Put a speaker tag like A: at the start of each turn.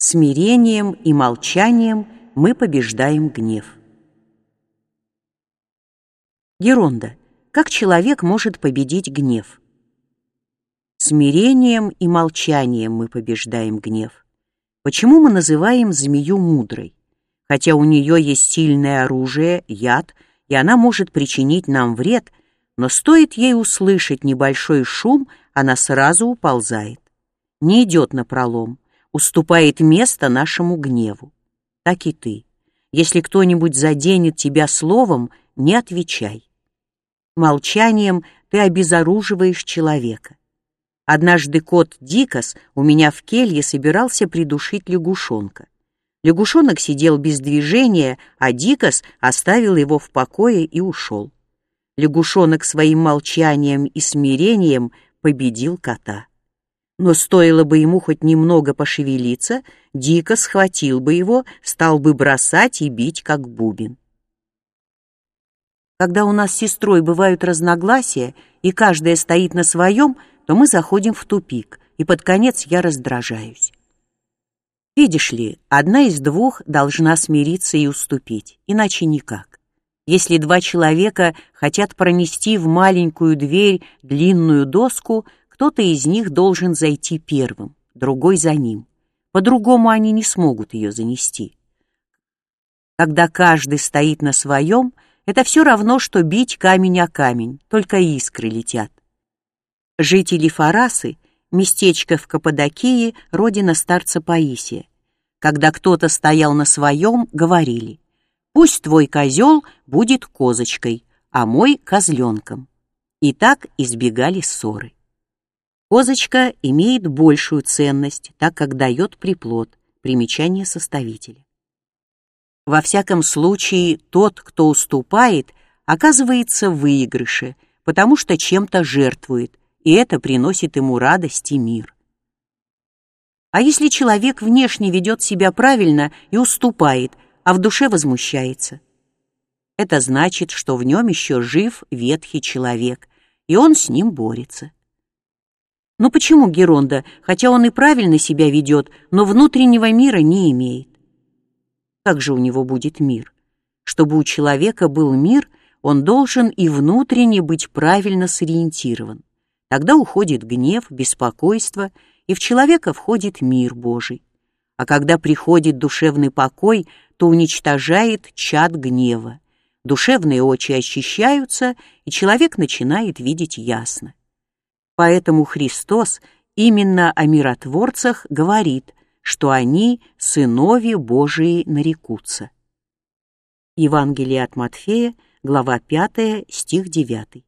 A: Смирением и молчанием мы побеждаем гнев. Геронда. Как человек может победить гнев? Смирением и молчанием мы побеждаем гнев. Почему мы называем змею мудрой? Хотя у нее есть сильное оружие, яд, и она может причинить нам вред, но стоит ей услышать небольшой шум, она сразу уползает. Не идет напролом, уступает место нашему гневу. Так и ты. Если кто-нибудь заденет тебя словом, не отвечай. Молчанием ты обезоруживаешь человека. Однажды кот Дикос у меня в келье собирался придушить лягушонка. Лягушонок сидел без движения, а Дикос оставил его в покое и ушел. Лягушонок своим молчанием и смирением победил кота. Но стоило бы ему хоть немного пошевелиться, Дикос схватил бы его, стал бы бросать и бить, как бубен. Когда у нас с сестрой бывают разногласия, и каждая стоит на своем, то мы заходим в тупик, и под конец я раздражаюсь. Видишь ли, одна из двух должна смириться и уступить, иначе никак. Если два человека хотят пронести в маленькую дверь длинную доску, кто-то из них должен зайти первым, другой за ним. По-другому они не смогут ее занести. Когда каждый стоит на своем, это все равно, что бить камень о камень, только искры летят. Жители Фарасы, местечко в Каппадокии, родина старца Паисия. Когда кто-то стоял на своем, говорили: «Пусть твой козел будет козочкой, а мой — козленком». И так избегали ссоры. Козочка имеет большую ценность, так как дает приплод. Примечание составителя. Во всяком случае, тот, кто уступает, оказывается в выигрыше, потому что чем-то жертвует, и это приносит ему радость и мир. А если человек внешне ведет себя правильно и уступает, а в душе возмущается? Это значит, что в нем еще жив ветхий человек, и он с ним борется. Но почему Геронда, хотя он и правильно себя ведет, но внутреннего мира не имеет? Как же у него будет мир? Чтобы у человека был мир, он должен и внутренне быть правильно сориентирован. Тогда уходит гнев, беспокойство, и в человека входит мир Божий. А когда приходит душевный покой, то уничтожает чад гнева. Душевные очи очищаются, и человек начинает видеть ясно. Поэтому Христос именно о миротворцах говорит, что они сынови Божии нарекутся. Евангелие от Матфея, глава 5, стих 9.